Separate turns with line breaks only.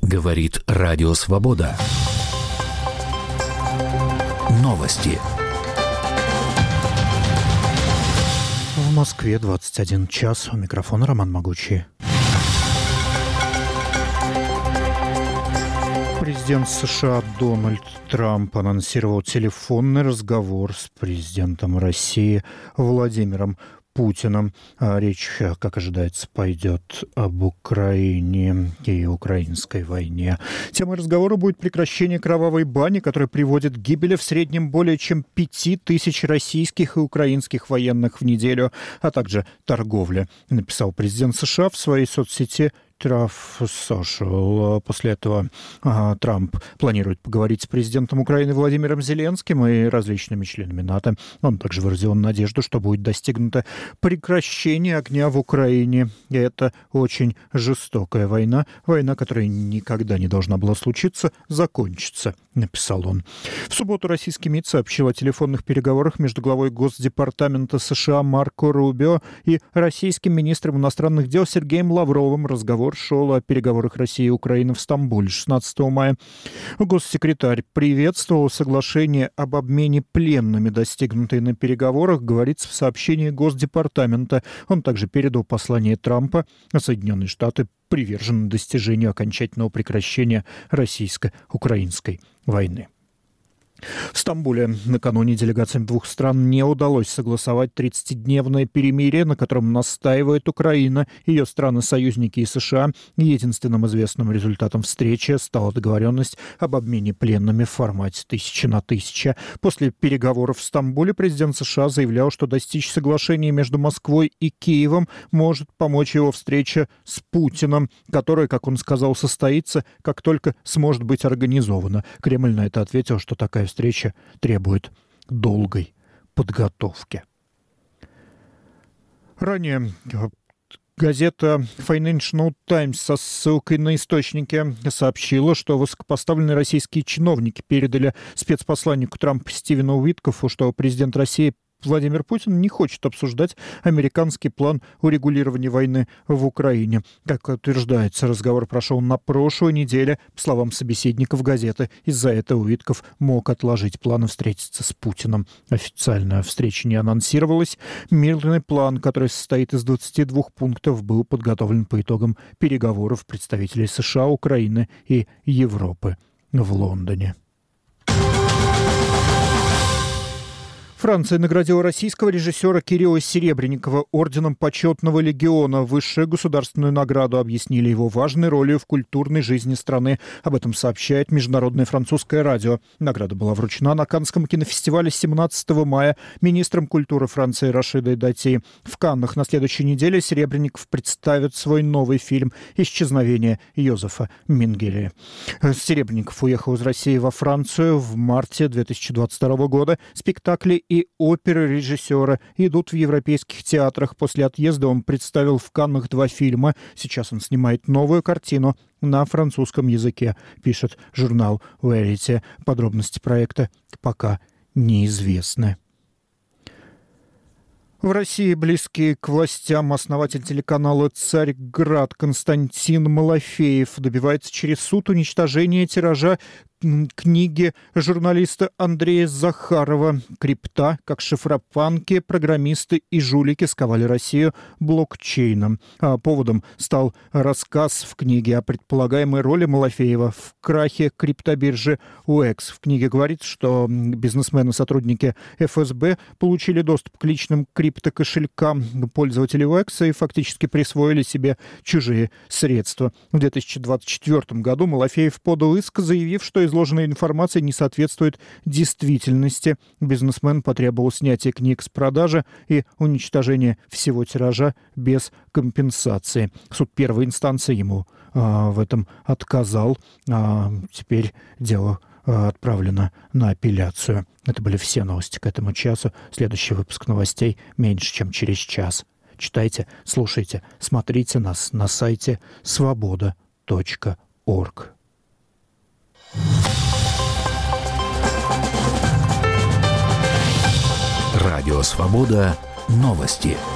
Говорит Радио Свобода. Новости.
В Москве 21 час. У микрофона Роман Могучий. Президент США Дональд Трамп анонсировал телефонный разговор с президентом России Владимиром Путиным. Речь, как ожидается, пойдет об Украине и украинской войне. Темой разговора будет прекращение кровавой бани, которая приводит к гибели в среднем более чем 5000 российских и украинских военных в неделю, а также торговля, написал президент США в своей соцсети Truth Social. После этого Трамп планирует поговорить с президентом Украины Владимиром Зеленским и различными членами НАТО. Он также выразил надежду, что будет достигнуто прекращение огня в Украине. И это очень жестокая война. Война, которая никогда не должна была случиться, закончится, написал он. В субботу российский МИД сообщил о телефонных переговорах между главой Госдепартамента США Марко Рубио и российским министром иностранных дел Сергеем Лавровым. Разговор шел о переговорах России и Украины в Стамбуле 16 мая. Госсекретарь приветствовал соглашение об обмене пленными, достигнутые на переговорах, говорится в сообщении Госдепартамента. Он также передал послание Трампа. Соединенные Штаты привержены достижению окончательного прекращения российско-украинской войны. В Стамбуле накануне делегациям двух стран не удалось согласовать 30-дневное перемирие, на котором настаивает Украина, ее страны-союзники и США. Единственным известным результатом встречи стала договоренность об обмене пленными в формате 1000 на 1000. После переговоров в Стамбуле президент США заявлял, что достичь соглашения между Москвой и Киевом может помочь его встреча с Путиным, которая, как он сказал, состоится, как только сможет быть организована. Кремль на это ответил, что такая встреча требует долгой подготовки. Ранее газета Financial Times со ссылкой на источники сообщила, что высокопоставленные российские чиновники передали спецпосланнику Трампа Стивену Уиткофу, что президент России Владимир Путин не хочет обсуждать американский план урегулирования войны в Украине. Как утверждается, разговор прошел на прошлой неделе. По словам собеседников газеты, из-за этого Уитков мог отложить планы встретиться с Путиным. Официально встреча не анонсировалась. Мирный план, который состоит из 22 пунктов, был подготовлен по итогам переговоров представителей США, Украины и Европы в Лондоне. Франция наградила российского режиссера Кирилла Серебренникова орденом Почетного легиона. Высшую государственную награду объяснили его важной ролью в культурной жизни страны. Об этом сообщает Международное французское радио. Награда была вручена на Каннском кинофестивале 17 мая министром культуры Франции Рашидой Дати. В Каннах на следующей неделе Серебренников представит свой новый фильм «Исчезновение Йозефа Менгеле». Серебренников уехал из России во Францию в марте 2022 года. Спектакли и оперы режиссера идут в европейских театрах. После отъезда он представил в Каннах 2 фильма. Сейчас он снимает новую картину на французском языке, пишет журнал Verity. Подробности проекта пока неизвестны. В России близкий к властям основатель телеканала «Царьград» Константин Малафеев добивается через суд уничтожения тиража книги журналиста Андрея Захарова «Крипта. Как шифропанки, программисты и жулики сковали Россию блокчейном». Поводом стал рассказ в книге о предполагаемой роли Малафеева в крахе криптобиржи OX. В книге говорится, что бизнесмены-сотрудники ФСБ получили доступ к личным криптокошелькам пользователей OX и фактически присвоили себе чужие средства. В 2024 году Малафеев подал иск, заявив, что изложенная информация не соответствует действительности. Бизнесмен потребовал снятия книг с продажи и уничтожения всего тиража без компенсации. Суд первой инстанции ему в этом отказал. Теперь дело отправлено на апелляцию. Это были все новости к этому часу. Следующий выпуск новостей меньше, чем через час. Читайте, слушайте, смотрите нас на сайте svoboda.org.
Радио «Свобода». Новости.